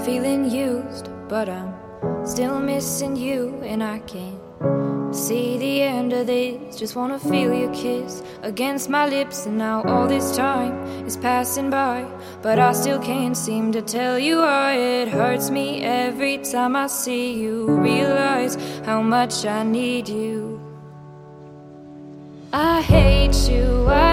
feeling used, but I'm still missing you, and I can't see the end of this. Just wanna feel your kiss against my lips, and now all this time is passing by, but I still can't seem to tell you why. It hurts me every time I see you, realize how much I need you. I hate you,